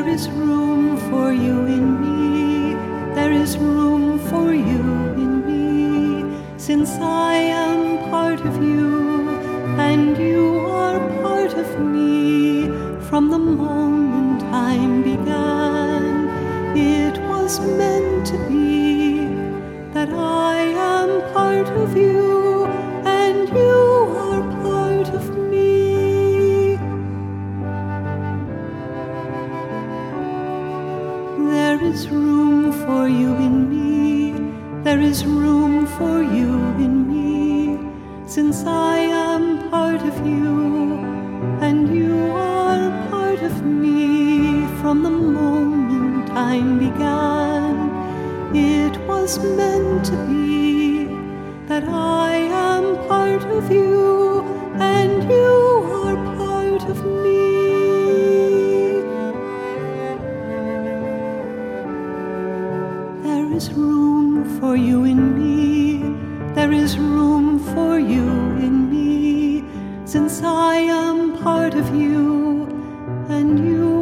There is room for you in me, there is room for you in me, since I am part of you, and you are part of me. From the moment time began, it was meant to be that I am part of you, and you are part of me. There is room for you in me, there is room for you in me, since I am part of you, and you are part of me. From the moment time began, it was meant to be that I am part of you, and you are part of me. There is room for you in me, there is room for you in me, since I am part of you, and you